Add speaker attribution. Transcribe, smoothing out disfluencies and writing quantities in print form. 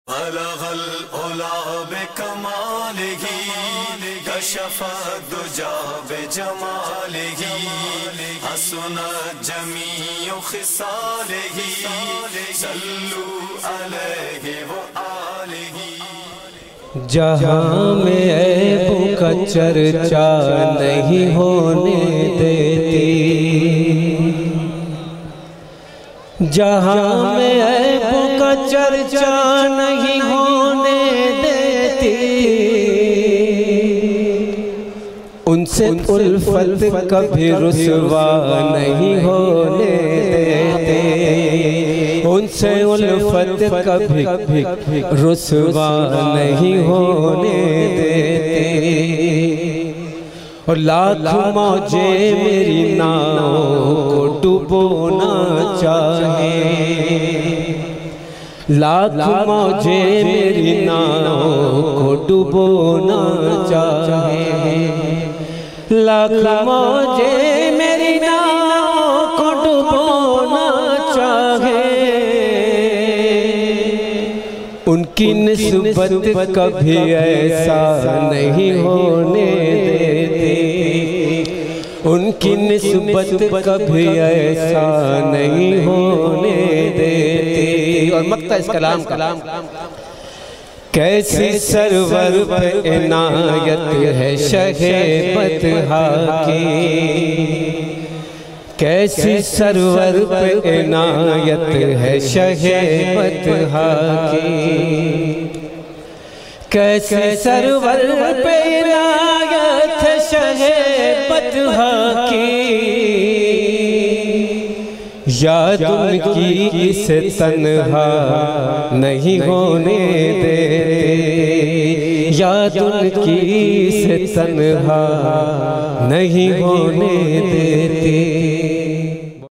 Speaker 1: बलगल उला बिकमालिही कशफत दुजा बिजमालिही हसनत जमीउ खिसालिही सल्लू अलैहि व आलिही।
Speaker 2: जहाँ में ऐबों का चर्चा नहीं होने देती, जहाँ में ऐबों का चर्चा नहीं होने देती, उनसे उल्फत कभी रुसवा नहीं होने देते, उनसे उल्फत कभी रुसवा नहीं होने देते। और लाख मौजे मेरी नाव को डुबोना चाहे, लाख मौजे मेरी नाव को डुबोना चाहे, लाख मौजे मेरी नाव को डुबोना चाहे, उनकी निस्बत कभी ऐसा नहीं होने देते, उनकी निस्बत कभी ऐसा नहीं होने देते। और मक्ता इस कलाम कैसी सरवर पे इनायत है शहे बतहा की, कैसी सरवर पे इनायत है शहे बतहा की, कैसी सरवर पे इनायत है शहे बतहा की, याद उनकी इसे तन्हा नहीं होने देते, याद उनकी इसे तन्हा नहीं होने देते।